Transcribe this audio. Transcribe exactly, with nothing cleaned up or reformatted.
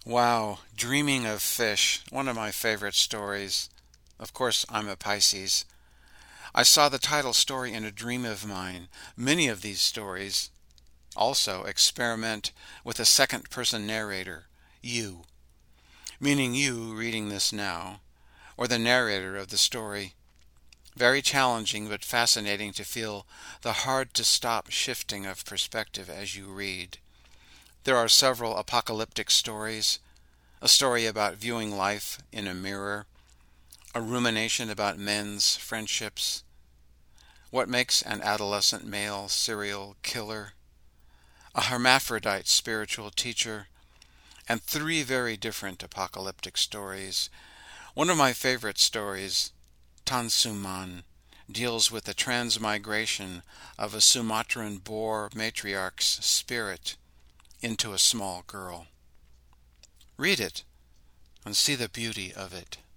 Wow, Dreaming of Fish, one of my favorite stories. Of course, I'm a Pisces. I saw the title story in a dream of mine. Many of these stories also experiment with a second person narrator, you, meaning you reading this now, or the narrator of the story. Very challenging but fascinating to feel the hard to stop shifting of perspective as you read. There are several apocalyptic stories, a story about viewing life in a mirror, a rumination about men's friendships, what makes an adolescent male serial killer, a hermaphrodite spiritual teacher, and three very different apocalyptic stories. One of my favorite stories, Tansuman, deals with the transmigration of a Sumatran Boer matriarch's spirit into a small girl. Read it and see the beauty of it.